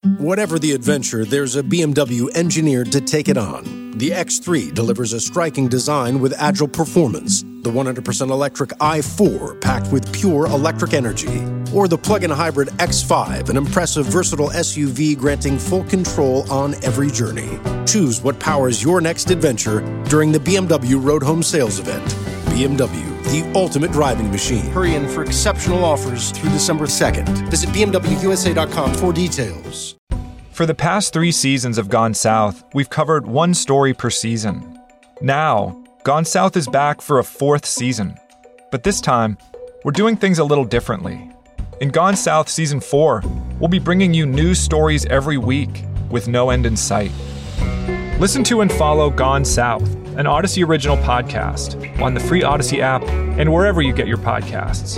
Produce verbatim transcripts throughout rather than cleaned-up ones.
Whatever the adventure, there's a B M W engineered to take it on. The X three delivers a striking design with agile performance. The one hundred percent electric i four, packed with pure electric energy. Or the plug-in hybrid X five, an impressive, versatile S U V granting full control on every journey. Choose what powers your next adventure during the B M W Road Home Sales Event. B M W, the ultimate driving machine. Hurry in for exceptional offers through December second. Visit B M W U S A dot com for details. For the past three seasons of Gone South, we've covered one story per season. Now, Gone South is back for a fourth season. But this time, we're doing things a little differently. In Gone South Season four, we'll be bringing you news stories every week with no end in sight. Listen to and follow Gone South, an Odyssey original podcast, on the free Odyssey app and wherever you get your podcasts.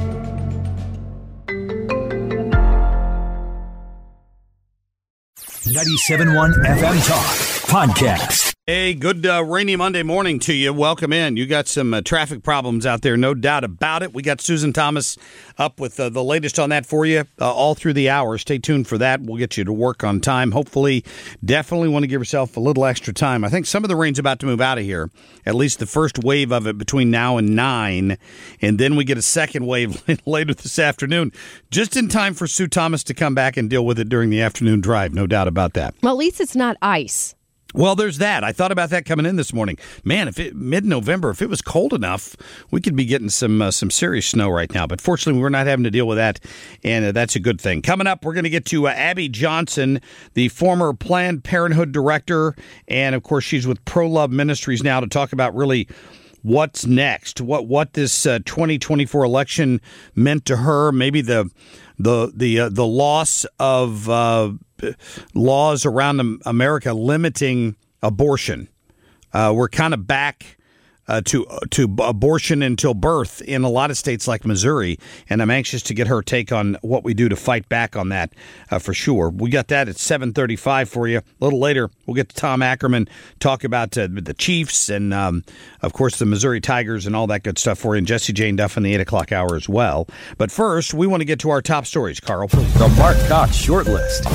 ninety-seven point one F M Talk Podcast. Hey, good uh, rainy Monday morning to you. Welcome in. You got some uh, traffic problems out there, no doubt about it. We got Susan Thomas up with uh, the latest on that for you uh, all through the hour. Stay tuned for that. We'll get you to work on time. Hopefully, definitely want to give yourself a little extra time. I think some of the rain's about to move out of here, at least the first wave of it between now and nine, and then we get a second wave later this afternoon, just in time for Sue Thomas to come back and deal with it during the afternoon drive. No doubt about that. Well, at least it's not ice. Well, there's that. I thought about that coming in this morning. Man, if it mid-November, if it was cold enough, we could be getting some uh, some serious snow right now. But fortunately, we're not having to deal with that, and uh, that's a good thing. Coming up, we're going to get to uh, Abby Johnson, the former Planned Parenthood director, and of course, she's with Pro Love Ministries now to talk about really what's next, what what this uh, twenty twenty-four election meant to her, maybe the the the uh, the loss of uh, laws around America limiting abortion. Uh, we're kind of back uh, to to abortion until birth in a lot of states like Missouri, and I'm anxious to get her take on what we do to fight back on that uh, for sure. We got that at seven thirty-five for you. A little later, we'll get to Tom Ackerman, talk about uh, the Chiefs and, um, of course, the Missouri Tigers and all that good stuff for you, and Jesse Jane Duff in the eight o'clock hour as well. But first, we want to get to our top stories. Carl, please. The Mark Cox Shortlist.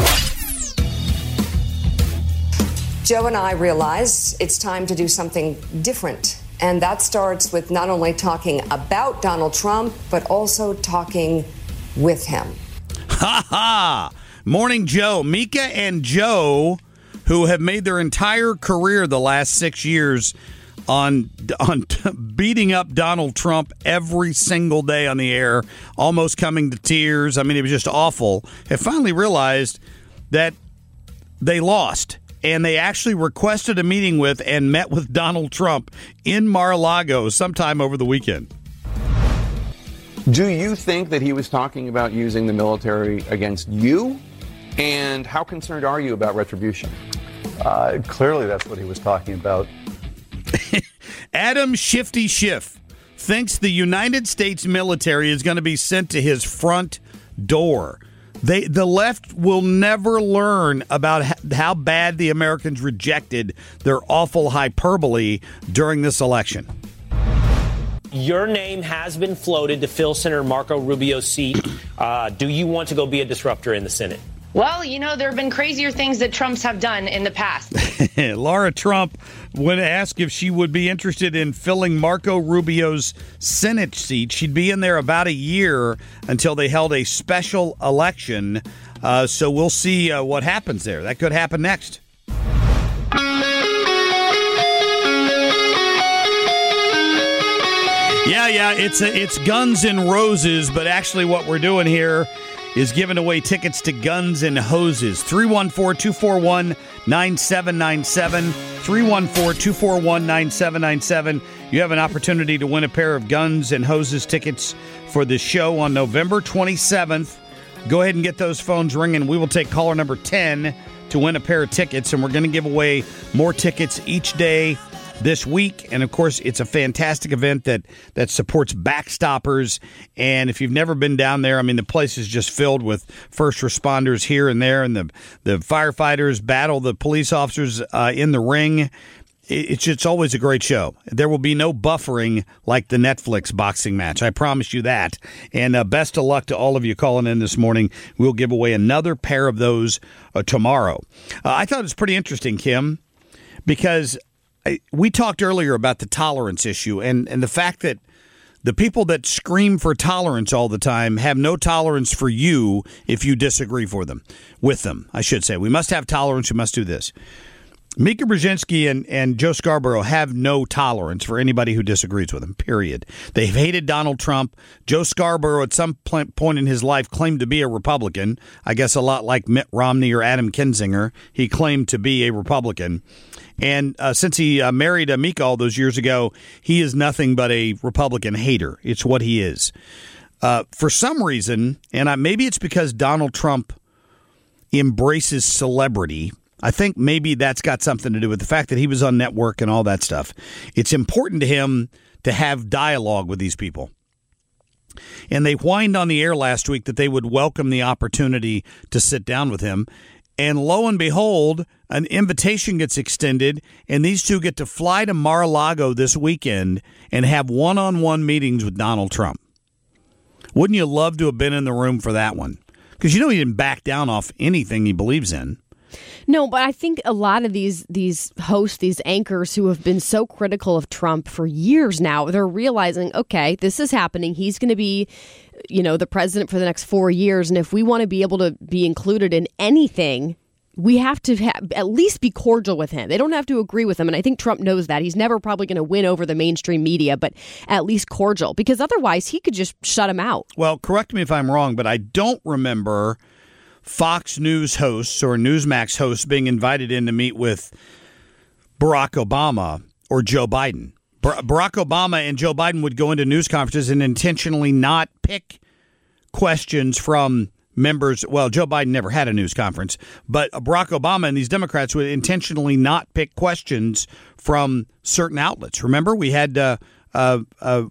Joe and I realize it's time to do something different. And that starts with not only talking about Donald Trump, but also talking with him. Ha ha! Morning, Joe. Mika and Joe, who have made their entire career the last six years on on beating up Donald Trump every single day on the air, almost coming to tears. I mean, it was just awful. Have finally realized that they lost. And they actually requested a meeting with and met with Donald Trump in Mar-a-Lago sometime over the weekend. Do you think that he was talking about using the military against you? And how concerned are you about retribution? Uh, clearly, that's what he was talking about. Adam Shifty Schiff thinks the United States military is going to be sent to his front door. They, the left will never learn about how bad the Americans rejected their awful hyperbole during this election. Your name has been floated to fill Senator Marco Rubio's seat. Uh, do you want to go be a disruptor in the Senate? Well, you know, there have been crazier things that Trumps have done in the past. Laura Trump, when asked if she would be interested in filling Marco Rubio's Senate seat, she'd be in there about a year until they held a special election. Uh, so we'll see uh, what happens there. That could happen next. Yeah, yeah, it's a, it's Guns N' Roses, but actually what we're doing here is giving away tickets to Guns and Hoses. three one four, two four one, nine seven nine seven. three one four, two four one, nine seven nine seven. You have an opportunity to win a pair of Guns and Hoses tickets for the show on November twenty-seventh. Go ahead and get those phones ringing. We will take caller number ten to win a pair of tickets, and we're going to give away more tickets each day this week. And of course, it's a fantastic event that that supports Backstoppers. And if you've never been down there, I mean, the place is just filled with first responders here and there, and the the firefighters battle the police officers uh, in the ring. It's it's always a great show. There will be no buffering like the Netflix boxing match. I promise you that. And uh, best of luck to all of you calling in this morning. We'll give away another pair of those uh, tomorrow. Uh, I thought it was pretty interesting, Kim, because I, we talked earlier about the tolerance issue and, and the fact that the people that scream for tolerance all the time have no tolerance for you if you disagree for them, with them, I should say. We must have tolerance. We must do this. Mika Brzezinski and, and Joe Scarborough have no tolerance for anybody who disagrees with them, period. They've hated Donald Trump. Joe Scarborough at some point in his life claimed to be a Republican. I guess a lot like Mitt Romney or Adam Kinzinger. He claimed to be a Republican. And uh, since he uh, married uh, Mika all those years ago, he is nothing but a Republican hater. It's what he is. Uh, for some reason, and I, maybe it's because Donald Trump embraces celebrity, I think maybe that's got something to do with the fact that he was on network and all that stuff. It's important to him to have dialogue with these people. And they whined on the air last week that they would welcome the opportunity to sit down with him. And lo and behold, an invitation gets extended, and these two get to fly to Mar-a-Lago this weekend and have one-on-one meetings with Donald Trump. Wouldn't you love to have been in the room for that one? Because you know he didn't back down off anything he believes in. No, but I think a lot of these these hosts, these anchors who have been so critical of Trump for years now, they're realizing, okay, this is happening. He's going to be, you know, the president for the next four years. And if we want to be able to be included in anything, we have to ha- at least be cordial with him. They don't have to agree with him. And I think Trump knows that. He's never probably going to win over the mainstream media, but at least cordial, because otherwise he could just shut him out. Well, correct me if I'm wrong, but I don't remember Fox News hosts or Newsmax hosts being invited in to meet with Barack Obama or Joe Biden. Bar- Barack Obama and Joe Biden would go into news conferences and intentionally not pick questions from members. Well, Joe Biden never had a news conference, but Barack Obama and these Democrats would intentionally not pick questions from certain outlets. Remember, we had uh, uh, uh,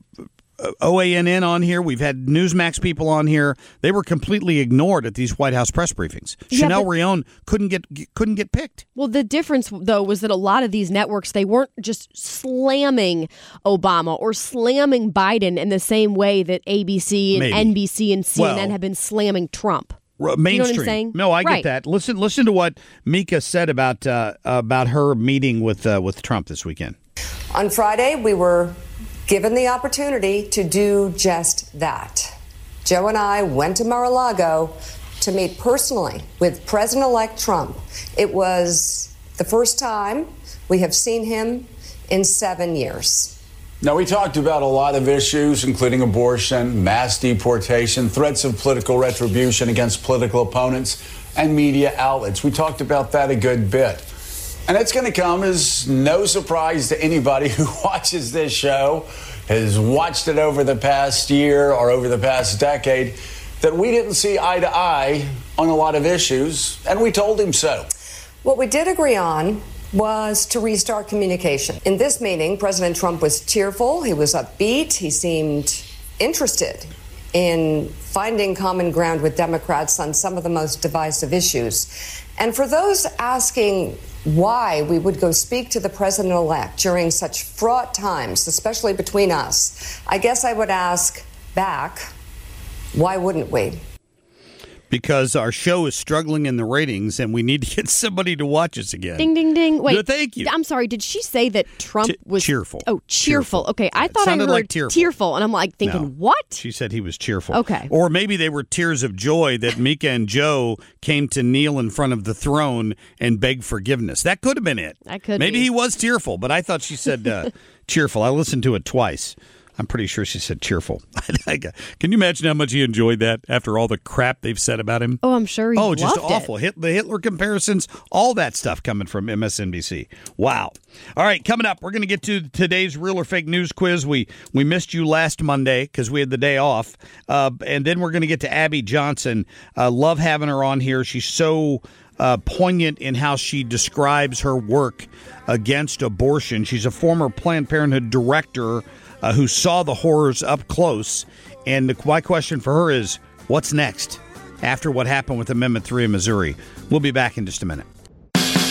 O A N N on here. We've had Newsmax people on here. They were completely ignored at these White House press briefings. Yeah, Chanel but, Rion couldn't get couldn't get picked. Well, the difference, though, was that a lot of these networks, they weren't just slamming Obama or slamming Biden in the same way that A B C and Maybe. N B C and C N N Well, have been slamming Trump. Mainstream. You know what I'm saying? No, I right. get that. Listen, listen to what Mika said about uh, about her meeting with uh, with Trump this weekend. On Friday, we were given the opportunity to do just that. Joe and I went to Mar-a-Lago to meet personally with President-elect Trump. It was the first time we have seen him in seven years. Now, we talked about a lot of issues, including abortion, mass deportation, threats of political retribution against political opponents, and media outlets. We talked about that a good bit. And it's going to come as no surprise to anybody who watches this show, has watched it over the past year or over the past decade, that we didn't see eye to eye on a lot of issues, and we told him so. What we did agree on was to restart communication. In this meeting, President Trump was cheerful, he was upbeat, he seemed interested in finding common ground with Democrats on some of the most divisive issues. And for those asking why we would go speak to the president-elect during such fraught times, especially between us, I guess I would ask back, why wouldn't we? Because our show is struggling in the ratings, and we need to get somebody to watch us again. Ding, ding, ding. Wait, no, thank you. I'm sorry. Did she say that Trump Ch- was cheerful? Oh, cheerful. cheerful. Okay, I It thought I sounded heard like tearful. tearful, and I'm like thinking, No. what? She said he was cheerful. Okay. Or maybe they were tears of joy that Mika and Joe came to kneel in front of the throne and beg forgiveness. That could have been it. That could Maybe be. he was tearful, but I thought she said uh, cheerful. I listened to it twice. I'm pretty sure she said cheerful. Can you imagine how much he enjoyed that after all the crap they've said about him? Oh, I'm sure he Oh, just loved awful. it. Hit, the Hitler comparisons, all that stuff coming from M S N B C. Wow. All right, coming up, we're going to get to today's Real or Fake News quiz. We we missed you last Monday because we had the day off. Uh, and then we're going to get to Abby Johnson. Uh, love having her on here. She's so uh, poignant in how she describes her work against abortion. She's a former Planned Parenthood director uh, who saw the horrors up close. And the, my question for her is, what's next after what happened with Amendment three in Missouri? We'll be back in just a minute.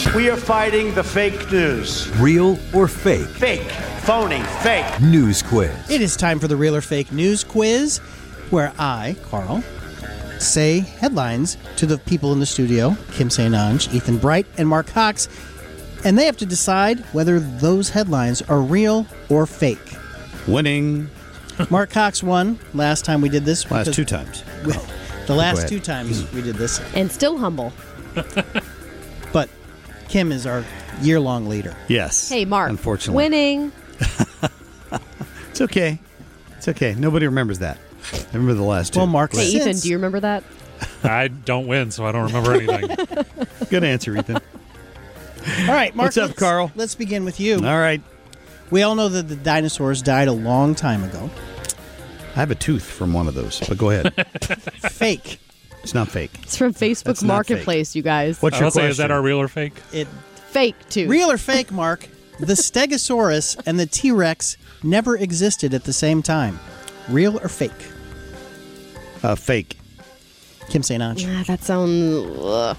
We are fighting the fake news. Real or fake? Fake. Phony. Fake. News quiz. It is time for the Real or Fake News Quiz, where I, Carl, say headlines to the people in the studio, Kim St-Onge, Ethan Bright, and Mark Cox, and they have to decide whether those headlines are real or fake. Winning. Mark Cox won last time we did this. Last two times. We, the last ahead. two times we did this. And still humble. But Kim is our year-long leader. Yes. Hey, Mark. Unfortunately. Winning. It's okay. It's okay. Nobody remembers that. I remember the last two. Well, Mark, Hey, since- Ethan, do you remember that? I don't win, so I don't remember anything. Good answer, Ethan. All right, Mark. What's up, let's- Carl? Let's begin with you. All right. We all know that the dinosaurs died a long time ago. I have a tooth from one of those, but go ahead. Fake. It's not fake. It's from Facebook That's not Marketplace, you guys. What's your I'll say, question? is that our real or fake? It Fake, too. Real or fake, Mark? The Stegosaurus and the T-Rex never existed at the same time. Real or fake? Uh, fake. Kim St-Onge. Ah, that sounds... ugh.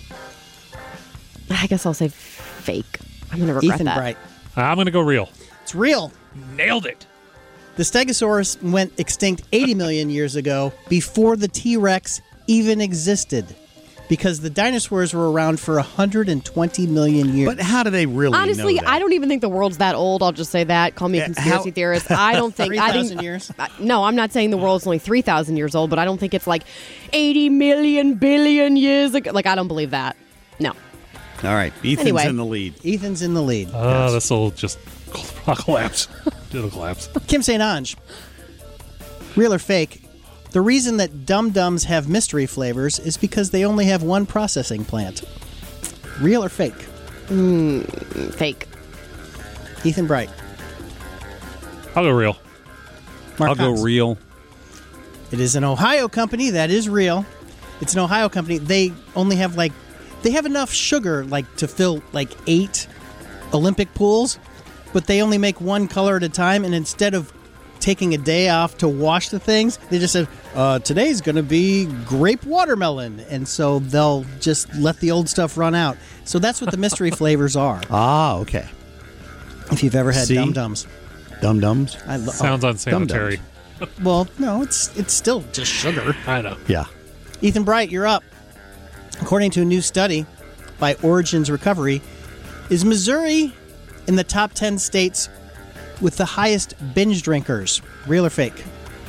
I guess I'll say fake. I'm going to regret Ethan that. Bright. I'm going to go real. It's real. Nailed it. The Stegosaurus went extinct eighty million years ago before the T-Rex even existed, because the dinosaurs were around for one hundred twenty million years. But how do they really Honestly, know that? I don't even think the world's that old. I'll just say that. Call me a Yeah, conspiracy how- theorist. I don't think... I three thousand think years? uh, no, I'm not saying the world's only three thousand years old, but I don't think it's like eighty million billion years ago. Like, I don't believe that. No. All right. Ethan's Anyway. in the lead. Ethan's in the lead. Oh, this will just I'll collapse. It'll collapse. Kim St-Onge. Real or fake? The reason that Dum Dums have mystery flavors is because they only have one processing plant. Real or fake? Mm, fake. Ethan Bright. I'll go real. Mark I'll go Cox. real. It is an Ohio company. That is real. It's an Ohio company. They only have like, they have enough sugar like to fill like eight Olympic pools, but they only make one color at a time. And instead of taking a day off to wash the things, they just said, uh, today's going to be grape watermelon. And so they'll just let the old stuff run out. So that's what the mystery flavors are. Ah, okay. If you've ever had See? Dum Dums. Dum Dums? I lo- Sounds oh, unsanitary. Dum-Dums. Well, no, it's it's still just sugar. I know. Yeah. Ethan Bright, you're up. According to a new study by Origins Recovery, is Missouri in the top ten states with the highest binge drinkers? Real or fake?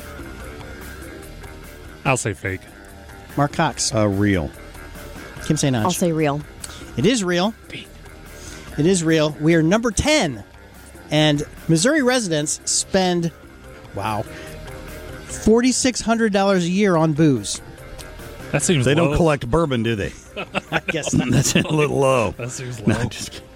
I'll say fake. Mark Cox. Uh, real. Kim St-Onge. I'll say real. It is real. It is real. We are number ten. And Missouri residents spend, wow, four thousand six hundred dollars a year on booze. That seems They low. don't collect bourbon, do they? I guess not. That's a little low. That seems No, low. just kidding.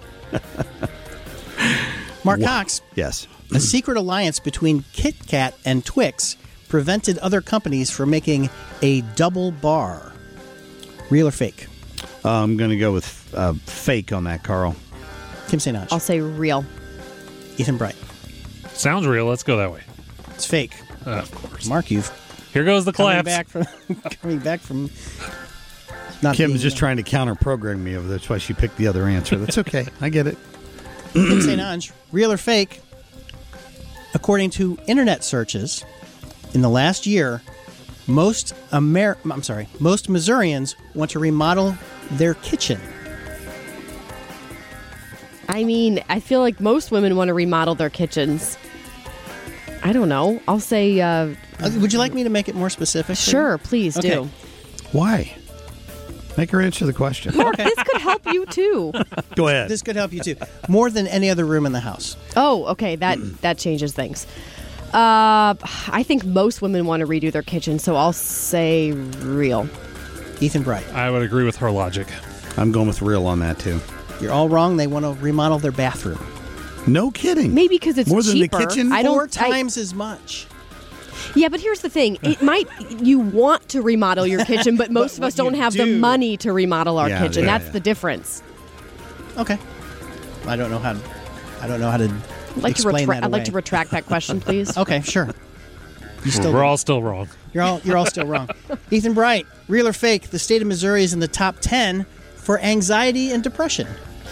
Mark Wow. Cox. Yes. A secret alliance between Kit Kat and Twix prevented other companies from making a double bar. Real or fake? Uh, I'm going to go with uh, fake on that, Carl. Kim St-Onge. I'll say real. Ethan Bright. Sounds real. Let's go that way. It's fake. Uh, of course. Mark, you've Here goes the coming collapse. back from coming back from. Not Kim's being, just uh, trying to counter-program me over there. That's why she picked the other answer. That's okay. I get it. Kim St-Onge. Real or fake? According to internet searches, in the last year, most Amer- I'm sorry, most Missourians want to remodel their kitchen. I mean, I feel like most women want to remodel their kitchens. I don't know. I'll say... Uh, Uh, would you like me to make it more specific? Sure, please Okay. do. Why? Make her answer the question. Mark, this could help you too. Go ahead. This could help you too. More than any other room in the house. Oh, okay. That that changes things. Uh, I think most women want to redo their kitchen, so I'll say real. Ethan Bright. I would agree with her logic. I'm going with real on that, too. You're all wrong. They want to remodel their bathroom. No kidding. Maybe because it's More than cheaper. the kitchen? I don't. Four I- times as much. Yeah, but here's the thing. It might you want to remodel your kitchen, but most But of us what don't you have the do- money to remodel our Yeah, kitchen. yeah, That's yeah. the difference. Okay. I don't know how. To, I don't know how to I'd like to explain retra- that I'd like away. to retract that question, please. Okay, sure. You still We're all still wrong. You're all you're all still wrong. Ethan Bright, real or fake? The state of Missouri is in the top ten for anxiety and depression.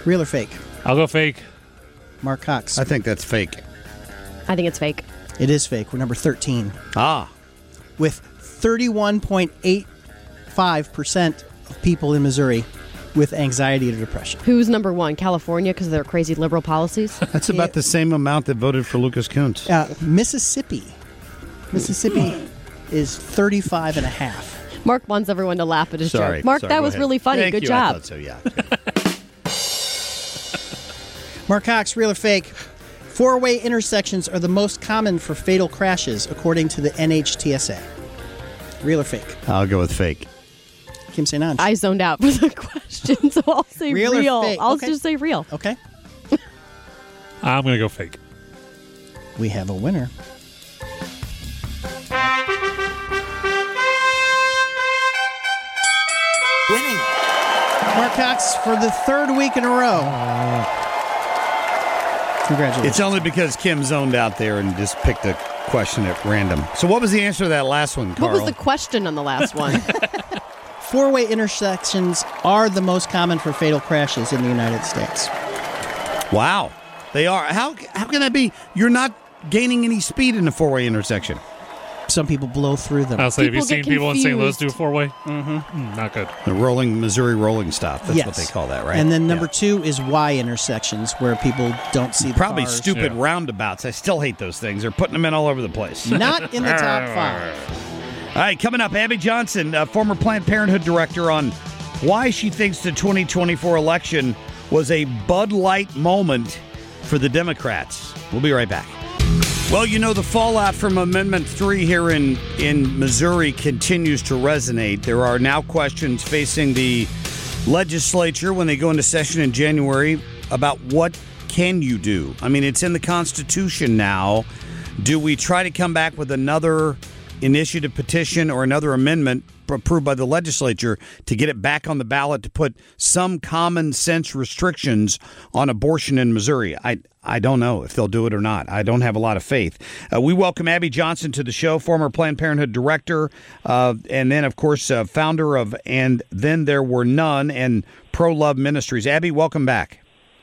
Real or fake? I'll go fake. Mark Cox. I think that's fake. I think it's fake. It is fake. We're number thirteen. Ah. With thirty-one point eight five percent of people in Missouri with anxiety or depression. Who's number one? California because of their crazy liberal policies? That's about the same amount that voted for Lucas Kuntz. Uh, Mississippi. Mississippi is thirty-five and a half. Mark wants everyone to laugh at his Sorry, joke. Mark, sorry, that go was ahead. really funny. Thank Good you. job. I thought so, yeah. Mark Cox, real or fake? Four-way intersections are the most common for fatal crashes, according to the N H T S A. Real or fake? I'll go with fake. Kim Saint Ange. I zoned out for the question, so I'll say Real real. or fake? I'll Okay. just say real. Okay. I'm going to go fake. We have a winner. Winning. Mark Cox for the third week in a row. Congratulations. It's only because Kim zoned out there and just picked a question at random. So what was the answer to that last one, Carl? What was the question on the last one? Four-way intersections are the most common for fatal crashes in the United States. Wow. They are. How how can that be? You're not gaining any speed in a four-way intersection. Some people blow through them. I'll say, have you People get seen people in Saint Louis confused. do a four-way? Mm-hmm. Mm, not good. The rolling, Missouri rolling stop. That's yes. what they call that, right? And then number Yeah. two is Y intersections, where people don't see the Probably cars. stupid Yeah. roundabouts. I still hate those things. They're putting them in all over the place. Not in the top five. All right, coming up, Abby Johnson, uh, former Planned Parenthood director, on why she thinks the twenty twenty-four election was a Bud Light moment for the Democrats. We'll be right back. Well, you know, the fallout from Amendment three here in, in Missouri continues to resonate. There are now questions facing the legislature when they go into session in January about what can you do? I mean, it's in the Constitution now. Do we try to come back with another initiative petition or another amendment approved by the legislature to get it back on the ballot to put some common sense restrictions on abortion in Missouri? I I don't know if they'll do it or not. I don't have a lot of faith. Uh, we welcome Abby Johnson to the show, former Planned Parenthood director, uh, and then, of course, uh, founder of And Then There Were None and Pro Love Ministries. Abby, welcome back.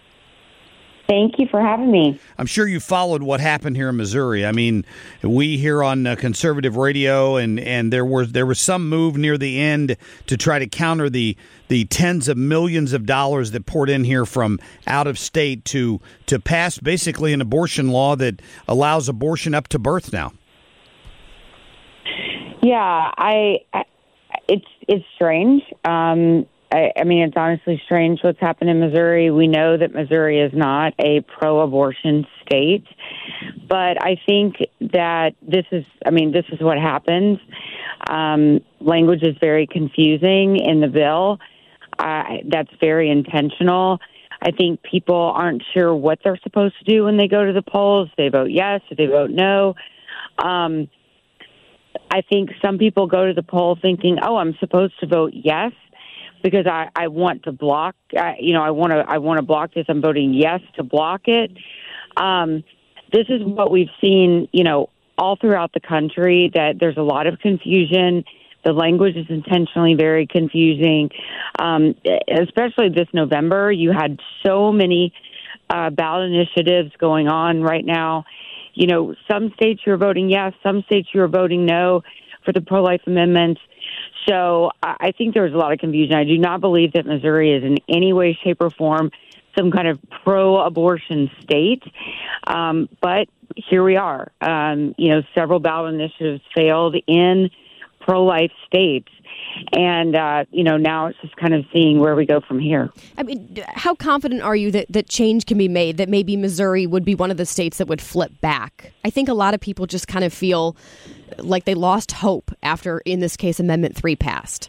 Thank you for having me. I'm sure you followed what happened here in Missouri. I mean, we here on uh, conservative radio, and, and there was there was some move near the end to try to counter the the tens of millions of dollars that poured in here from out of state to to pass basically an abortion law that allows abortion up to birth now. Yeah, I, I it's it's strange. Um, I, I mean, it's honestly strange what's happened in Missouri. We know that Missouri is not a pro-abortion state, but I think that this is, I mean, this is what happens. Um, language is very confusing in the bill. Uh, that's very intentional. I think people aren't sure what they're supposed to do when they go to the polls. They vote yes, or they vote no. Um, I think some people go to the poll thinking, "Oh, I'm supposed to vote yes because I, I want to block. I, you know, I want to. I want to block this. I'm voting yes to block it." Um, this is what we've seen, you know, all throughout the country. That there's a lot of confusion. The language is intentionally very confusing, um, especially this November. You had so many uh, ballot initiatives going on right now. You know, some states you're voting yes, some states you're voting no for the pro-life amendments. So I think there's a lot of confusion. I do not believe that Missouri is in any way, shape, or form some kind of pro-abortion state. Um, but here we are. Um, you know, several ballot initiatives failed in pro-life states. And, uh, you know, now it's just kind of seeing where we go from here. I mean, how confident are you that, that change can be made, that maybe Missouri would be one of the states that would flip back? I think a lot of people just kind of feel like they lost hope after, in this case, Amendment three passed.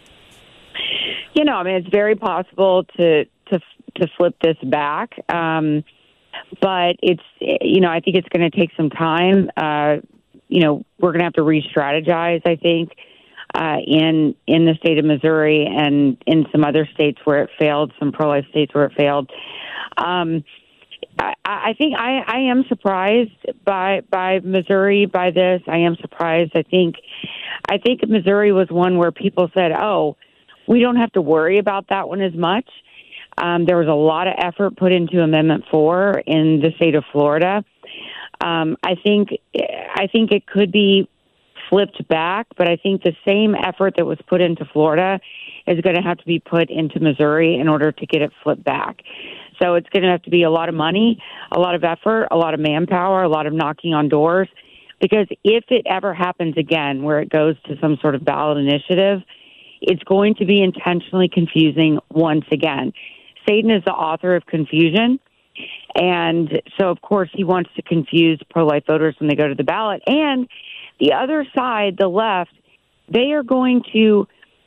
You know, I mean, it's very possible to to to flip this back. Um, but it's, you know, I think it's going to take some time. Uh, you know, we're going to have to re-strategize, I think. Uh, in in the state of Missouri and in some other states where it failed, some pro-life states where it failed. Um, I, I think I, I am surprised by by Missouri by this. I am surprised. I think I think Missouri was one where people said, "Oh, we don't have to worry about that one as much." Um, there was a lot of effort put into Amendment four in the state of Florida. Um, I think I think it could be flipped back, but I think the same effort that was put into Florida is going to have to be put into Missouri in order to get it flipped back. So it's going to have to be a lot of money, a lot of effort, a lot of manpower, a lot of knocking on doors, because if it ever happens again where it goes to some sort of ballot initiative, it's going to be intentionally confusing once again. Satan is the author of confusion. And so, of course, he wants to confuse pro-life voters when they go to the ballot. And the other side, the left, they are going to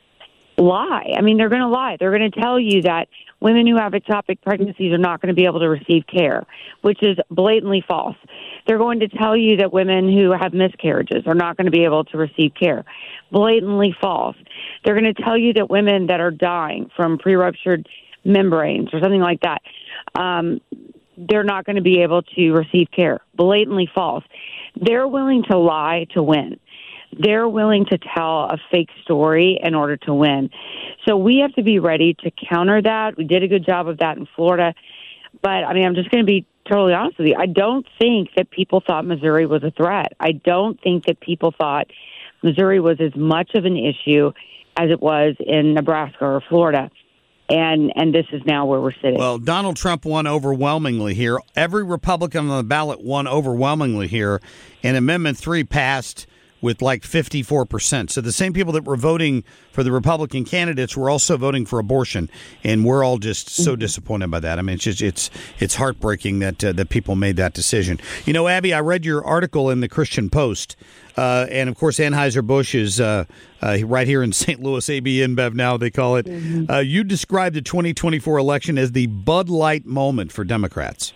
lie. I mean, they're going to lie. They're going to tell you that women who have ectopic pregnancies are not going to be able to receive care, which is blatantly false. They're going to tell you that women who have miscarriages are not going to be able to receive care. Blatantly false. They're going to tell you that women that are dying from pre-ruptured membranes or something like that, um, they're not going to be able to receive care. Blatantly false. They're willing to lie to win. They're willing to tell a fake story in order to win. So we have to be ready to counter that. We did a good job of that in Florida. But, I mean, I'm just going to be totally honest with you. I don't think that people thought Missouri was a threat. I don't think that people thought Missouri was as much of an issue as it was in Nebraska or Florida. And and this is now where we're sitting. Well, Donald Trump won overwhelmingly here. Every Republican on the ballot won overwhelmingly here. And Amendment three passed with like fifty-four percent. So the same people that were voting for the Republican candidates were also voting for abortion. And we're all just so disappointed by that. I mean, it's just, it's it's heartbreaking that uh, that people made that decision. You know, Abby, I read your article in the Christian Post. Uh, and, of course, Anheuser-Busch is uh, uh, right here in Saint Louis, A B InBev now, they call it. Mm-hmm. Uh, you described the twenty twenty-four election as the Bud Light moment for Democrats.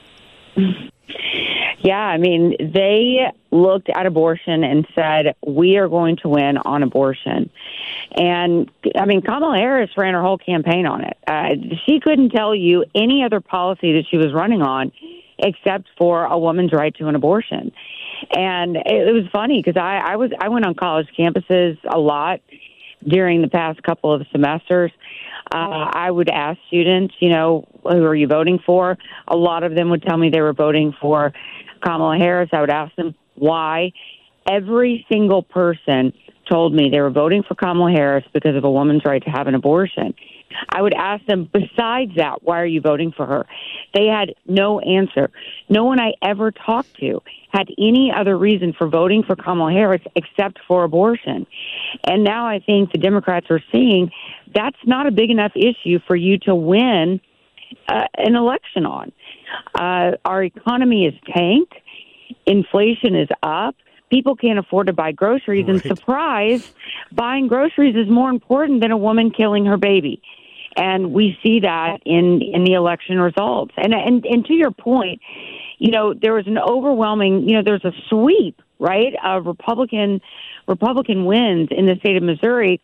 Yeah, I mean, they looked at abortion and said, we are going to win on abortion. And, I mean, Kamala Harris ran her whole campaign on it. Uh, she couldn't tell you any other policy that she was running on except for a woman's right to an abortion. And it, it was funny because I, I was I went on college campuses a lot during the past couple of semesters. Uh, I would ask students, you know, who are you voting for? A lot of them would tell me they were voting for Kamala Harris. I would ask them why. Every single person told me they were voting for Kamala Harris because of a woman's right to have an abortion. I would ask them, besides that, why are you voting for her? They had no answer. No one I ever talked to had any other reason for voting for Kamala Harris except for abortion. And now I think the Democrats are seeing that's not a big enough issue for you to win uh, an election on. Uh, our economy is tanked. Inflation is up. People can't afford to buy groceries. Right. And surprise, buying groceries is more important than a woman killing her baby. And we see that in, in the election results. And, and and to your point, you know, there was an overwhelming, you know, there's a sweep, right, of Republican Republican wins in the state of Missouri,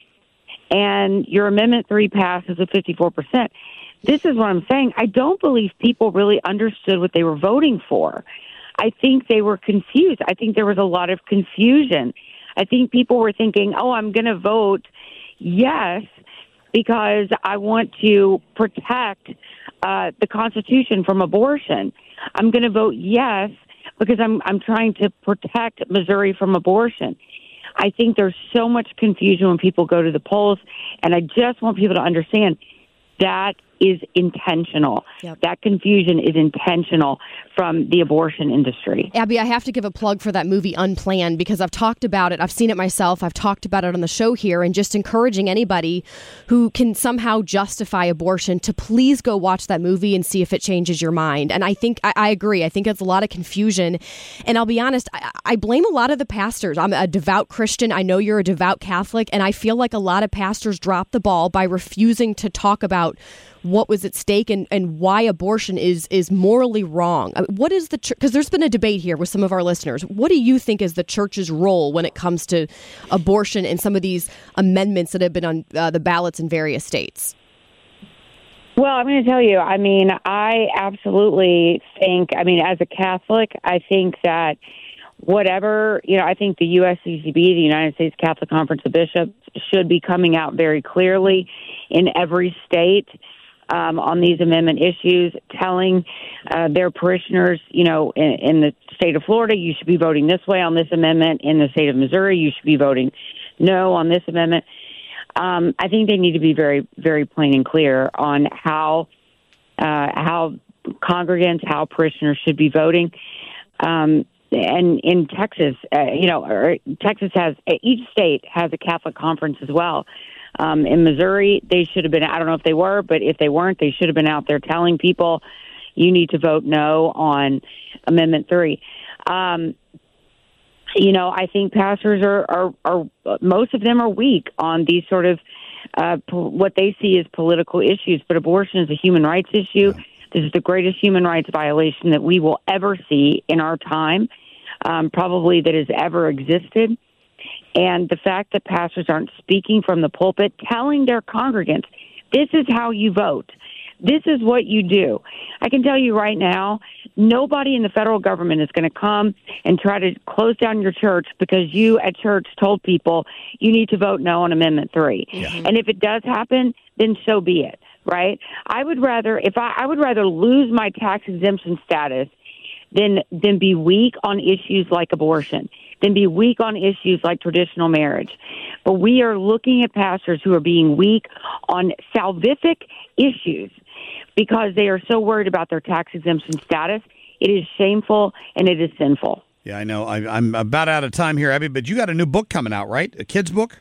and your Amendment three passes with fifty-four percent. This is what I'm saying. I don't believe people really understood what they were voting for. I think they were confused. I think there was a lot of confusion. I think people were thinking, oh, I'm going to vote yes because I want to protect uh, the Constitution from abortion. I'm going to vote yes because I'm I'm trying to protect Missouri from abortion. I think there's so much confusion when people go to the polls, and I just want people to understand that is intentional. Yep. That confusion is intentional from the abortion industry. Abby, I have to give a plug for that movie Unplanned because I've talked about it. I've seen it myself. I've talked about it on the show here, and just encouraging anybody who can somehow justify abortion to please go watch that movie and see if it changes your mind. And I think, I, I agree. I think it's a lot of confusion. And I'll be honest, I, I blame a lot of the pastors. I'm a devout Christian. I know you're a devout Catholic. And I feel like a lot of pastors dropped the ball by refusing to talk about what was at stake and, and why abortion is is morally wrong. What is the because there's been a debate here with some of our listeners. What do you think is the church's role when it comes to abortion and some of these amendments that have been on uh, the ballots in various states? Well, I'm going to tell you, I mean, I absolutely think, I mean, as a Catholic, I think that whatever, you know, I think the U S C C B, the United States Catholic Conference of Bishops, should be coming out very clearly in every state um, on these amendment issues, telling uh, their parishioners, you know, in, in the state of Florida, you should be voting this way on this amendment. In the state of Missouri, you should be voting no on this amendment. Um, I think they need to be very, very plain and clear on how uh, how congregants, how parishioners should be voting. Um, and in Texas, uh, you know, or Texas has, each state has a Catholic conference as well. Um, in Missouri, they should have been, I don't know if they were, but if they weren't, they should have been out there telling people you need to vote no on Amendment three. Um, you know, I think pastors are, are, are, most of them are weak on these sort of, uh, po- what they see as political issues, but abortion is a human rights issue. This is the greatest human rights violation that we will ever see in our time, um, probably that has ever existed. And the fact that pastors aren't speaking from the pulpit, telling their congregants, this is how you vote. This is what you do. I can tell you right now, nobody in the federal government is going to come and try to close down your church because you at church told people you need to vote no on Amendment three. Yeah. And if it does happen, then so be it, right? I would rather, if I, I would rather lose my tax exemption status than, than be weak on issues like abortion, than be weak on issues like traditional marriage. But we are looking at pastors who are being weak on salvific issues because they are so worried about their tax exemption status. It is shameful and it is sinful. Yeah, I know. I, I'm about out of time here, Abby, but you got a new book coming out, right? A kid's book?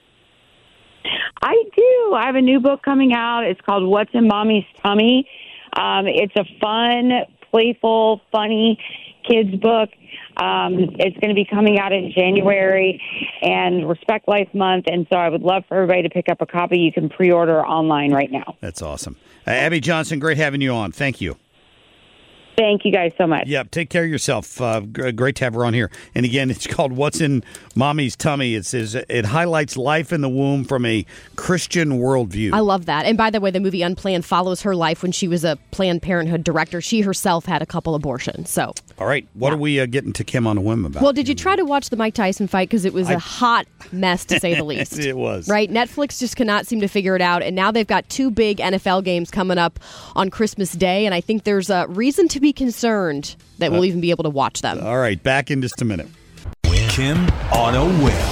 I do. I have a new book coming out. It's called What's in Mommy's Tummy. Um, it's a fun, playful, funny kids book. Um, it's going to be coming out in January and Respect Life Month, and so I would love for everybody to pick up a copy. You can pre-order online right now. That's awesome. Uh, Abby Johnson, great having you on. Thank you. Thank you guys so much. Yep, take care of yourself. Uh, great to have her on here. And again, it's called What's in Mommy's Tummy. It says it highlights life in the womb from a Christian worldview. I love that. And by the way, the movie Unplanned follows her life when she was a Planned Parenthood director. She herself had a couple abortions. So, all right, what yeah. are we uh, getting to Kim on a whim about? Well, did you try to watch the Mike Tyson fight? Because it was a I... hot mess, to say the least. It was. Right? Netflix just cannot seem to figure it out. And now they've got two big N F L games coming up on Christmas Day. And I think there's a reason to be concerned that we'll uh, even be able to watch them. All right, back in just a minute. Kim on a whim.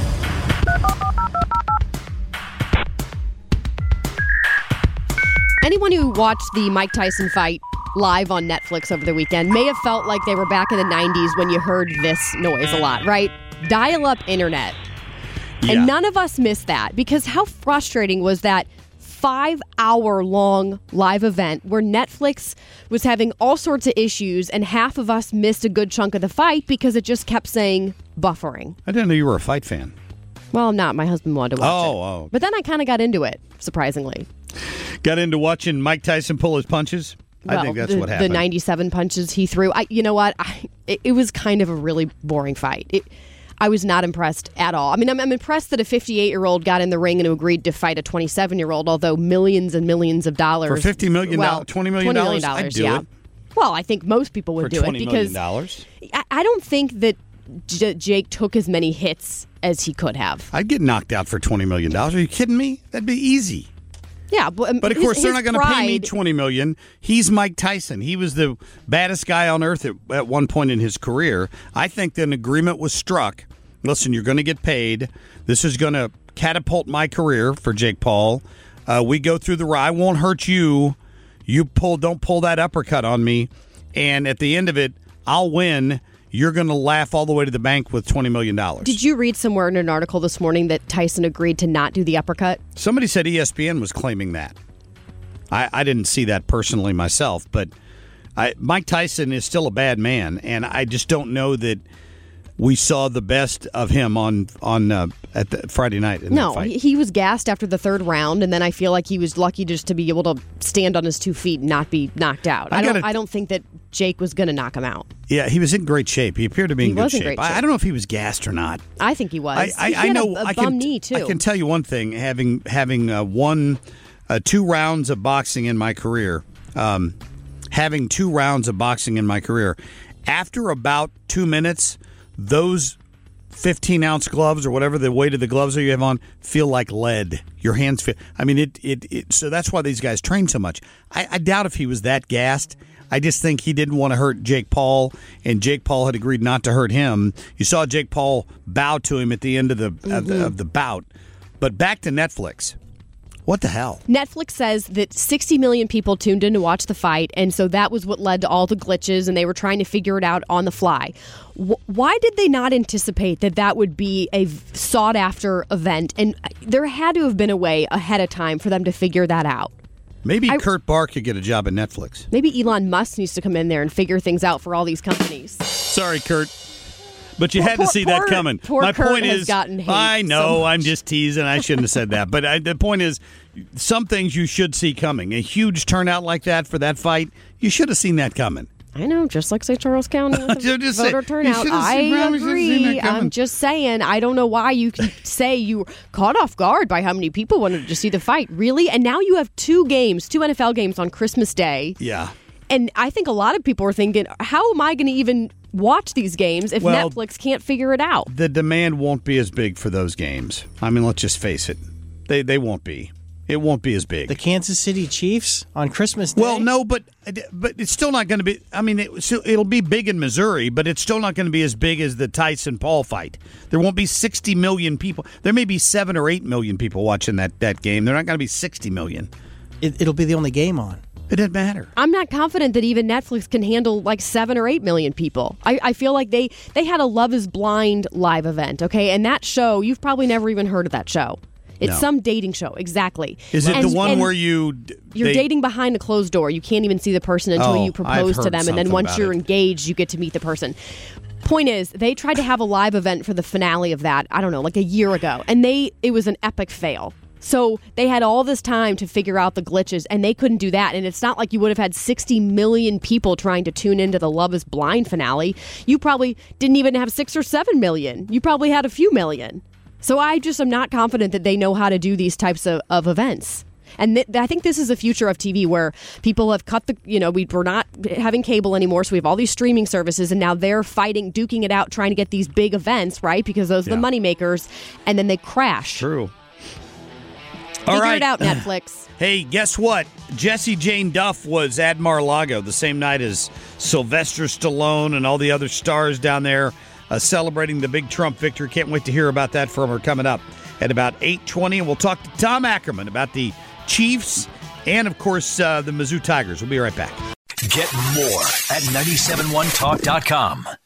Anyone who watched the Mike Tyson fight live on Netflix over the weekend may have felt like they were back in the nineties when you heard this noise a lot, right? Dial-up internet. Yeah. And none of us missed that because how frustrating was that five-hour-long live event where Netflix was having all sorts of issues and half of us missed a good chunk of the fight because it just kept saying buffering. I didn't know you were a fight fan. Well, I'm not. My husband wanted to watch oh, it. Oh, But then I kind of got into it, surprisingly. Got into watching Mike Tyson pull his punches? Well, I think that's the, what happened. The ninety-seven punches he threw. I, you know what? I, it, it was kind of a really boring fight. It, I was not impressed at all. I mean, I'm, I'm impressed that a fifty-eight-year-old got in the ring and agreed to fight a twenty-seven-year-old, although millions and millions of dollars. For fifty million dollars, well, twenty million dollars, twenty million dollars, I'd do yeah. it. Well, I think most people would For do it twenty because million dollars. I, I don't think that J- Jake took as many hits as he could have. I'd get knocked out for twenty million dollars. Are you kidding me? That'd be easy. Yeah, but, but of his, course they're his not going to pride... pay me twenty million dollars. He's Mike Tyson. He was the baddest guy on earth at, at one point in his career. I think that an agreement was struck. Listen, you're going to get paid. This is going to catapult my career for Jake Paul. Uh, we go through the ride. I won't hurt you. You pull. Don't pull that uppercut on me. And at the end of it, I'll win. You're going to laugh all the way to the bank with twenty million dollars. Did you read somewhere in an article this morning that Tyson agreed to not do the uppercut? Somebody said E S P N was claiming that. I, I didn't see that personally myself, but I, Mike Tyson is still a bad man, and I just don't know that we saw the best of him on on uh, at the Friday night in no, that fight. He was gassed after the third round, and then I feel like he was lucky just to be able to stand on his two feet and not be knocked out. I, I don't. Gotta, I don't think that Jake was going to knock him out. Yeah, he was in great shape. He appeared to be in he good was shape. in great shape. I, I don't know if he was gassed or not. I think he was. I, I, he I had know. a, a I bum can, knee too. I can tell you one thing: having having uh, one, uh, two rounds of boxing in my career, um, having two rounds of boxing in my career, after about two minutes, those fifteen-ounce gloves or whatever the weight of the gloves that you have on feel like lead. Your hands feel... I mean, it... it, it so that's why these guys train so much. I, I doubt if he was that gassed. I just think he didn't want to hurt Jake Paul, and Jake Paul had agreed not to hurt him. You saw Jake Paul bow to him at the end of the, mm-hmm. of, the of the bout. But back to Netflix. What the hell? Netflix says that sixty million people tuned in to watch the fight, and so that was what led to all the glitches, and they were trying to figure it out on the fly. W- why did they not anticipate that that would be a sought-after event? And there had to have been a way ahead of time for them to figure that out. Maybe I, Kurt Barr could get a job at Netflix. Maybe Elon Musk needs to come in there and figure things out for all these companies. Sorry, Kurt. But you poor, had to see poor, that coming. Poor My Kurt point has is, gotten hate I know, so I'm just teasing. I shouldn't have said that. But I, the point is, some things you should see coming. A huge turnout like that for that fight, you should have seen that coming. I know, just like Saint Charles County with the just voter say, turnout. I agree. I'm just saying, I don't know why you can say you were caught off guard by how many people wanted to see the fight. Really? And now you have two games, two N F L games on Christmas Day. Yeah. And I think a lot of people are thinking, how am I going to even watch these games if well, Netflix can't figure it out? The demand won't be as big for those games. I mean, let's just face it. They they won't be. It won't be as big. The Kansas City Chiefs on Christmas Day? Well, no, but but it's still not going to be. I mean, it, it'll be big in Missouri, but it's still not going to be as big as the Tyson Paul fight. There won't be sixty million people. There may be seven or eight million people watching that, that game. They're not going to be sixty million. It, it'll be the only game on. It doesn't matter. I'm not confident that even Netflix can handle like seven or eight million people. I, I feel like they, they had a Love is Blind live event, okay? And that show, you've probably never even heard of that show. It's no. some dating show, exactly. Is it and, the one and where you... You're they, dating behind a closed door. You can't even see the person until oh, you propose to them, and then once you're it. engaged, you get to meet the person. Point is, they tried to have a live event for the finale of that, I don't know, like a year ago, and they it was an epic fail. So they had all this time to figure out the glitches, and they couldn't do that. And it's not like you would have had sixty million people trying to tune into the Love is Blind finale. You probably didn't even have six or seven million. You probably had a few million. So I just am not confident that they know how to do these types of, of events. And th- I think this is the future of T V, where people have cut the, you know, we, we're not having cable anymore, so we have all these streaming services, and now they're fighting, duking it out, trying to get these big events, right? Because those are yeah. the money makers, and then they crash. True. Figure All right. it out, Netflix. Hey, guess what? Jessie Jane Duff was at Mar-a-Lago the same night as Sylvester Stallone and all the other stars down there uh, celebrating the big Trump victory. Can't wait to hear about that from her coming up at about eight twenty. And we'll talk to Tom Ackerman about the Chiefs and, of course, uh, the Mizzou Tigers. We'll be right back. Get more at nine seven one talk dot com.